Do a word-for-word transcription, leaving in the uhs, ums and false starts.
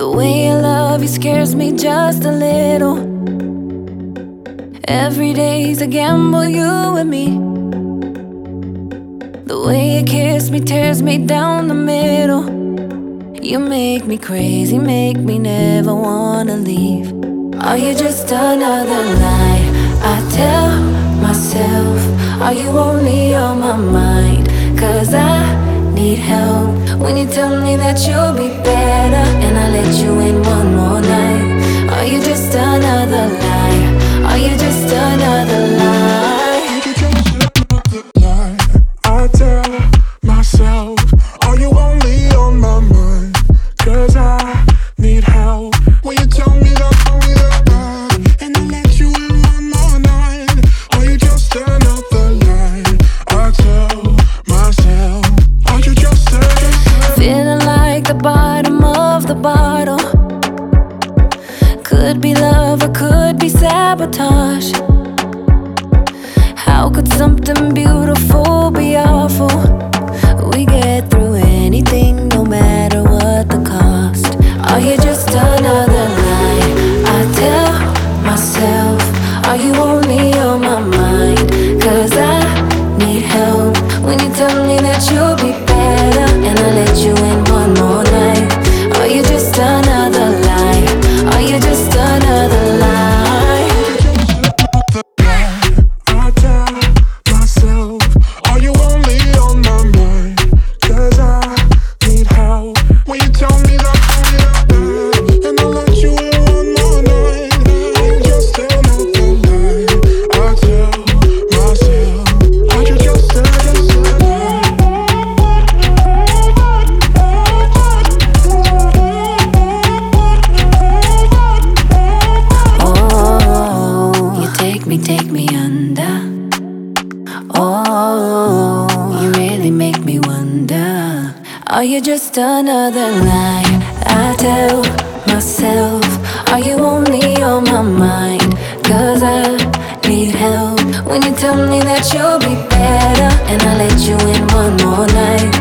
The way I love you scares me just a little. Every day's a gamble, you and me. The way you kiss me tears me down the middle. You make me crazy, make me never wanna leave. Are you just another lie I tell myself? Are you only on my mind? Cause I need help. When you tell me that you'll be better and I let you in one more night. Are you just another lie? Are you just another lie? Lie I tell myself. Are you only on my mind? Cause I need help. When you tell me that I'm that and I let you in one more night. Are you just another lie I tell myself? Are you just another? Feeling like the bottom of the bottle. Could be love or could be sabotage. How could something beautiful be awful? We get through anything, no matter what the cost. Are you just another lie I tell myself? Are you only on my mind? Cause I need help. When you tell me that you'll be better and I let you in one more night. Are you just another lie? Are you just another lie? I tell myself. Are you only on my mind? Cause I need help. When you tell me that I'm that and I let you in one more night. Are you just another lie I tell myself? Are you just another lie? Oh, you take me, take me under. Oh, you really make me wonder. Are you just another lie I tell myself? Are you only on my mind? Cause I need help. When you tell me that you'll be better and I let you in one more night.